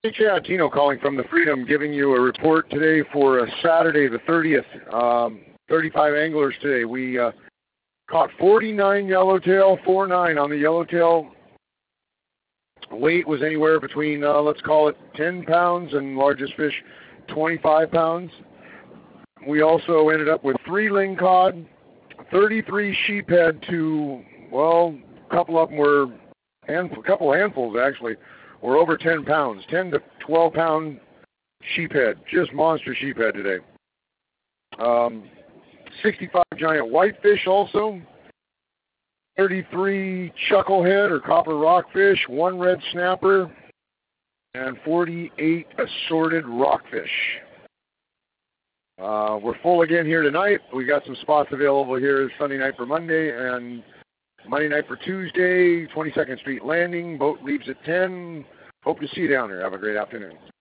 Chad Tino calling from the Freedom, giving you a report today for Saturday the 30th. 35 anglers today. We caught 49 yellowtail, 4.9 on the yellowtail. Weight was anywhere between, let's call it 10 pounds, and largest fish 25 pounds. We also ended up with 3 lingcod, 33 sheephead to, well, a couple of them were, a couple handfuls actually, were over 10 pounds, 10 to 12 pound sheephead, just monster sheephead today. 65 giant whitefish also, 33 chucklehead or copper rockfish, 1 red snapper, and 48 assorted rockfish. We're full again here tonight. We got some spots available here Sunday night for Monday and Monday night for Tuesday, 22nd Street Landing. Boat leaves at 10. Hope to see you down there. Have a great afternoon.